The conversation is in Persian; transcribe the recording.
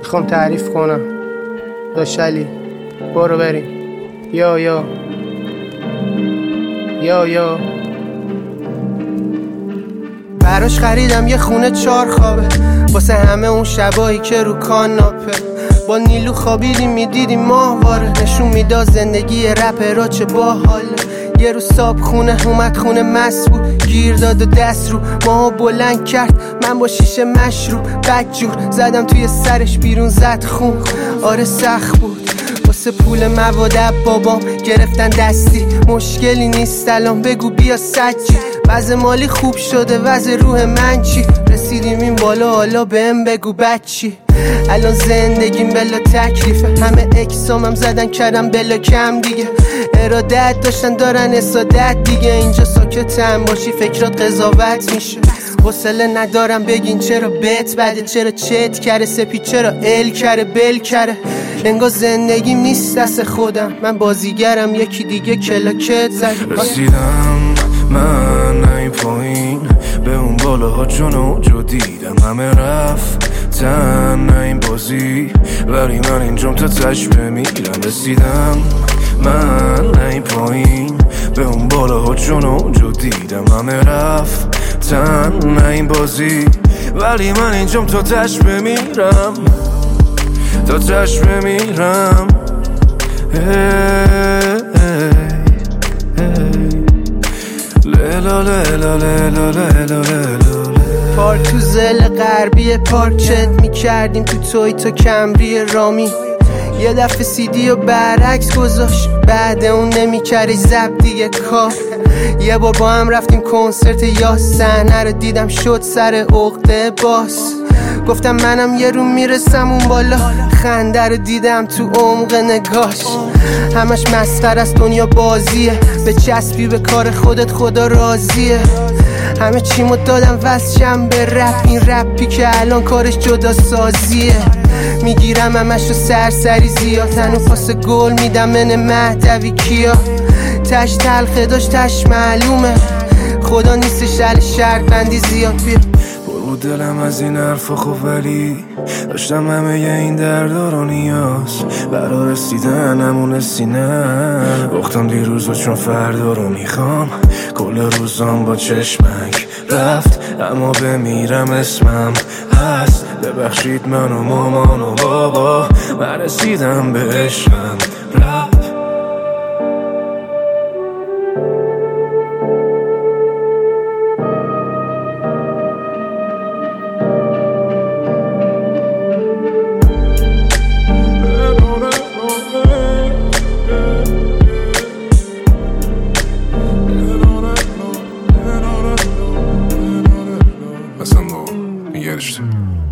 میخوام تعریف کنم. داشلی برو بریم. یا براش خریدم یه خونه 4 خوابه واسه همه اون شبایی که رو کاناپه با نیلو خوابیدیم میدیدیم ماهواره. نشون میداد زندگی رپرها چه باحاله. یه روز صاحب خونه اومد خونه مست بود، گیر داد و دست رو ماها بلند کرد. من با شیشه مشروب بدجور زدم توی سرش، بیرون زد خون. آره سخت بود واسه پول مواد بابام گرفتن دستی. مشکلی نیست الان بگو بیا سجی. وضع مالی خوب شده وضع روح من چی؟ رسیدیم این بالا حالا بهم بگو بچی. الان زندگیم بلا تکلیفه، همه اکسامم زدن کردم بلا کم دیگه. ارادت داشتن دارن اسادت دیگه. اینجا ساکتم باشی فکرات قضاوت میشه. حوصله ندارم بگین چرا بت بده، چرا چت کره سپید، چرا ال کره بل کره. انگار زندگیم نیست دست خودم، من بازیگرم یکی دیگه کلاکت زد. رسیدم من این پایین به اون بالاها چون اونجا دیدم همه رفتن این بازی، ولی من اینجام تا تش بمیرم. رسیدم من این پایین به اون بالاها چون اونجا دیدم همه رفتن این بازی، ولی من اینجام تا تش بمیرم، تا تش بمیرم. پارک تو زل غربی پارک چت میکردیم تو تویتا کمری رامی. یه دفعه سیدی و برعکس گذاشت، بعد اون نمیکردی زب دیگه کار. یه بار با هم رفتیم کنسرت یا صحنه رو دیدم شد سر عقده باس. گفتم منم یه رو میرسم اون بالا، خنده رو دیدم تو عمق نگاش. همش مسخره است دنیا بازیه، به چسبی به کار خودت خدا راضیه. همه چیمو دادم واسشم به رپ، این رپی که الان کارش جدا سازیه. میگیرم همشو سرسری زیاد، تنو پاس گل میدم من مهدوی کیا. تش تلخه داشت تش معلومه، خدا نیستش علی شرط بندی زیاد. بیا بود دلم از این حرفا خب، ولی داشتم همه این دردا رو نیاز برا رسیدن همون سینه. گفتم دیروز و چون فردا رو میخوام، کل روزام با چشمک رفت اما بمیرم اسمم هست. ببخشید من و مامان و بابا، من رسیدم به عشقم رفت. Sen de o. Bir gelişti.